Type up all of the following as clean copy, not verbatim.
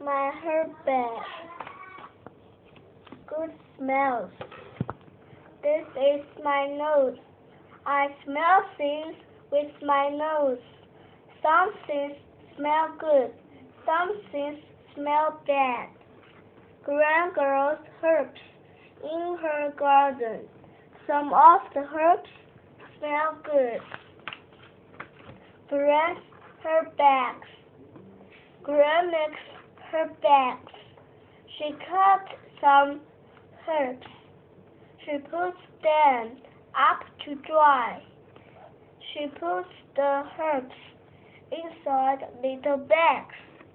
my herb bag. Good smells. This is my nose. I smell things with my nose. Some things smell good. Some things smell bad. Gran grows herbs in her garden. Some of the herbs smell good. Gran her bags. Gran makes her bags. She cut some herbs. She puts them up to dry. She puts the herbs inside little bags.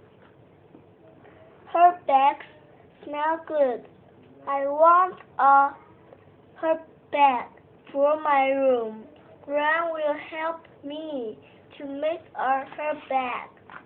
Her bags smell good. I want a herb bag for my room. Gran will help me to make a herb bag.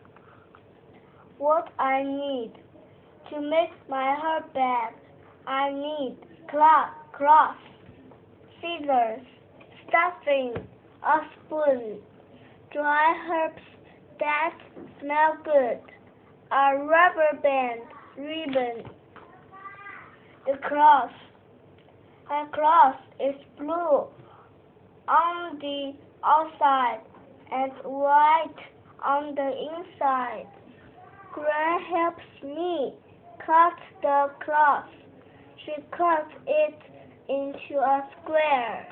What I need to make my herb bag, I need cloth, scissors, stuffing, a spoon, dry herbs that smell good, a rubber band, ribbon. The cloth. Her cloth is blue on the outside and white on the inside. Gran helps me cut the cloth. She cuts it into a square.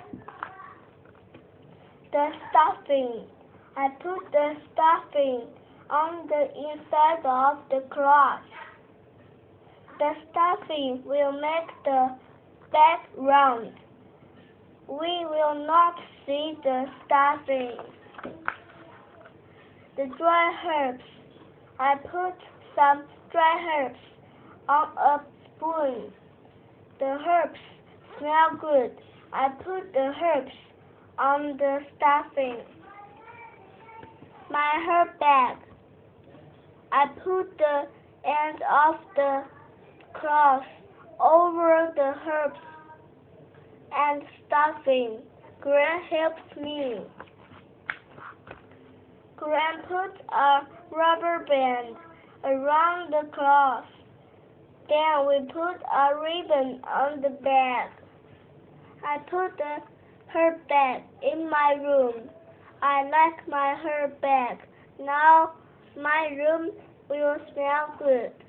The stuffing. I put the stuffing on the inside of the cloth. The stuffing will make the bag round. We will not see the stuffing. The dry herbs. I put some dry herbs on a spoon. The herbs smell good. I put the herbs on the stuffing. My herb bag. I put the end of the cloth over the herbs and stuffing. Gran helps me. Gran puts a rubber band around the cloth. Then we put a ribbon on the bag. I put the herb bag in my room. I like my herb bag. Now my room will smell good.